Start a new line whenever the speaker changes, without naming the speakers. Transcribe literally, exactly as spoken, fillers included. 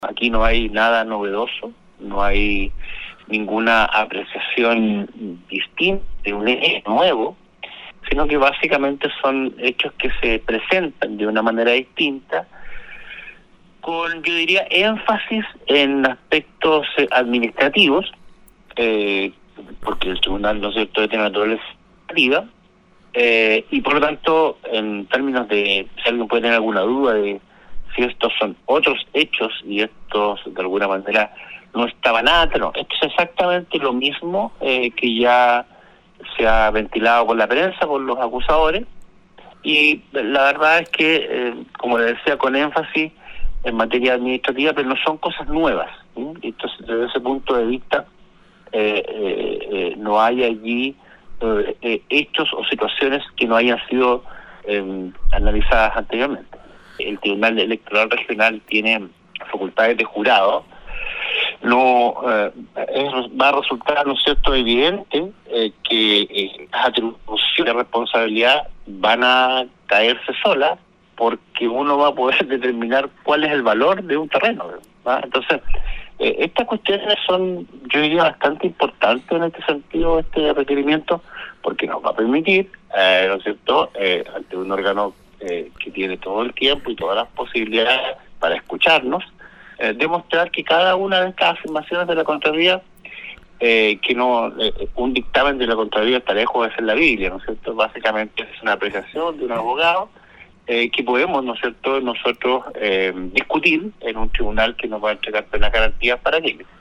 Aquí no hay nada novedoso, no hay ninguna apreciación distinta de un hecho nuevo, sino que básicamente son hechos que se presentan de una manera distinta, con, yo diría, énfasis en aspectos administrativos, eh, porque el tribunal, ¿no es cierto?, tiene naturaleza administrativa, eh, y por lo tanto, en términos de, si alguien puede tener alguna duda de si estos son otros hechos y estos de alguna manera no estaban nada, no, esto es exactamente lo mismo eh, que ya se ha ventilado por la prensa, por los acusadores, y la verdad es que, eh, como le decía, con énfasis en materia administrativa, pero no son cosas nuevas, ¿sí? Entonces, desde ese punto de vista, eh, eh, eh, no hay allí eh, eh, hechos o situaciones que no hayan sido eh, analizadas anteriormente. El Tribunal Electoral Regional tiene facultades de jurado. No eh, es, va a resultar, ¿no es cierto?, evidente eh, que eh, las atribuciones de responsabilidad van a caerse solas, porque uno va a poder determinar cuál es el valor de un terreno, ¿verdad? Entonces, eh, estas cuestiones son, yo diría, bastante importantes en este sentido, este requerimiento, porque nos va a permitir, eh, ¿no es cierto?, eh, ante un órgano eh, que tiene todo el tiempo y todas las posibilidades para escucharnos, eh, demostrar que cada una de estas afirmaciones de la Contraloría, eh, que no eh, un dictamen de la Contraloría está lejos de ser la Biblia, ¿no es cierto?, básicamente es una apreciación de un abogado, Eh, que podemos, ¿no es cierto?, nosotros eh, discutir en un tribunal que nos va a entregar plenas garantías para ello.